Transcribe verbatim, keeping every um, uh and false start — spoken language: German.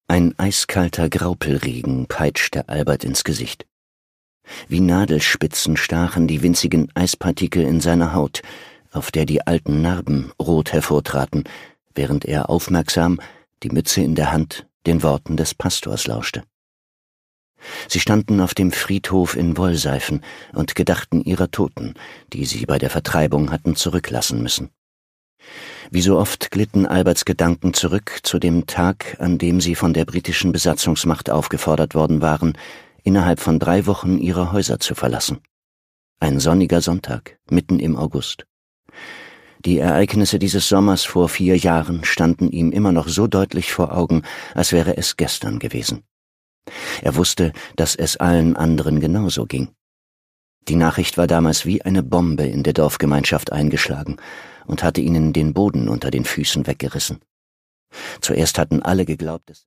Ein eiskalter Graupelregen peitschte Albert ins Gesicht. Wie Nadelspitzen stachen die winzigen Eispartikel in seiner Haut, auf der die alten Narben rot hervortraten, während er aufmerksam, die Mütze in der Hand, den Worten des Pastors lauschte. Sie standen auf dem Friedhof in Wollseifen und gedachten ihrer Toten, die sie bei der Vertreibung hatten zurücklassen müssen. Wie so oft glitten Alberts Gedanken zurück zu dem Tag, an dem sie von der britischen Besatzungsmacht aufgefordert worden waren, innerhalb von drei Wochen ihre Häuser zu verlassen. Ein sonniger Sonntag, mitten im August. Die Ereignisse dieses Sommers vor vier Jahren standen ihm immer noch so deutlich vor Augen, als wäre es gestern gewesen. Er wusste, dass es allen anderen genauso ging. Die Nachricht war damals wie eine Bombe in der Dorfgemeinschaft eingeschlagen und hatte ihnen den Boden unter den Füßen weggerissen. Zuerst hatten alle geglaubt, es